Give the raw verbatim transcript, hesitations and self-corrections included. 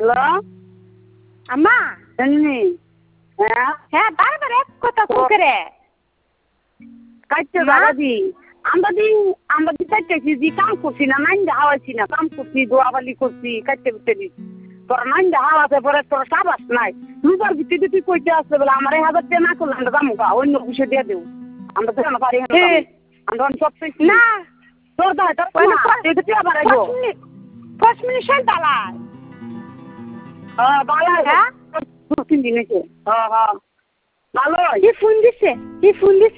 hello আম্মা এমনি হ্যাঁ হ্যাঁ বারবার এক কথা করে কাটছে দাদাজি আমরা দিন আমরা দিন কাটতেছি যে কাম করছি না নাইন হাওয়াইছি না কাম করছি দোয়াবালি করছি কাটতে করতে দিই তোর নাইন হাওয়াতে পরে তোর সাবাস নাই রুবার ভিত্তিতে তুই কইতে আসতে বলে আমার এই হাজার টাকা না করলে আমরা দাম গা অন্য বিষয় দিয়ে দেবো আমরা তো না পারি আমরা সব না তোর দায় তোর এটা তুই আবার আইবো পাঁচ মিনিট শান্ত আলাই হ্যাঁ ভালো হ্যাঁ তিন দিন হয়েছে হ্যাঁ হ্যাঁ ভালো কি ফোন দিছে কি ফোন দিছে